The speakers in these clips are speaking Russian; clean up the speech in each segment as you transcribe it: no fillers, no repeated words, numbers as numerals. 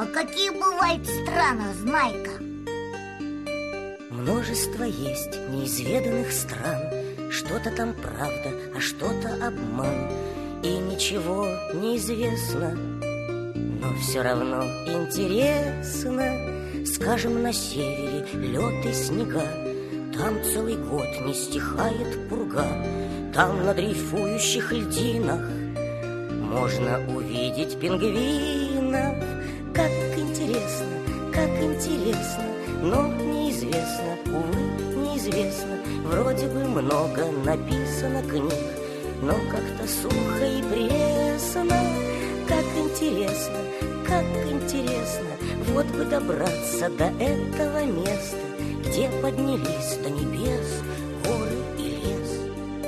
А какие бывают страны, Знайка? Множество есть неизведанных стран. Что-то там правда, а что-то обман. И ничего не известно, но все равно интересно. Скажем, на севере лед и снега, там целый год не стихает пурга. Там на дрейфующих льдинах можно увидеть пингвинов. Как интересно, но неизвестно, увы, неизвестно. Вроде бы много написано книг, но как-то сухо и пресно. Как интересно, вот бы добраться до этого места, где поднялись до небес горы и лес.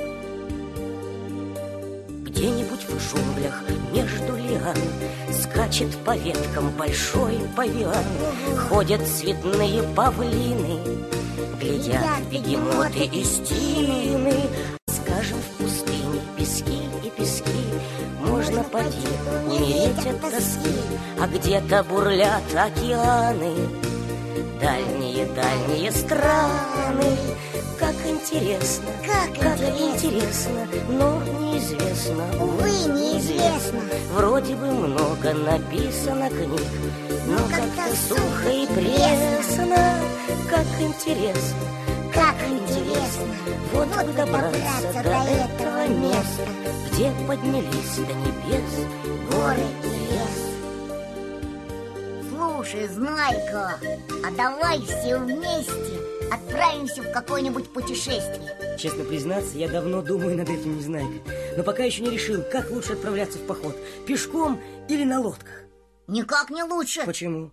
Где-нибудь в джунглях между лиан скачет по веткам большой павиан. Ходят цветные павлины, глядят бегемоты из тины. Скажем, в пустыне пески и пески, можно поди умереть от тоски. А где-то бурлят океаны, дальние страны. Как интересно, но неизвестно, увы, неизвестно. Вроде бы много написано книг, но как-то сухо и пресно. Как интересно, вот бы добраться до этого места, где поднялись до небес горы и лес. Слушай, Знайка, а давай все вместе отправимся в какое-нибудь путешествие. Честно признаться, я давно думаю над этим, Незнайка, но пока еще не решил, как лучше отправляться в поход: пешком или на лодках. Никак не лучше. Почему?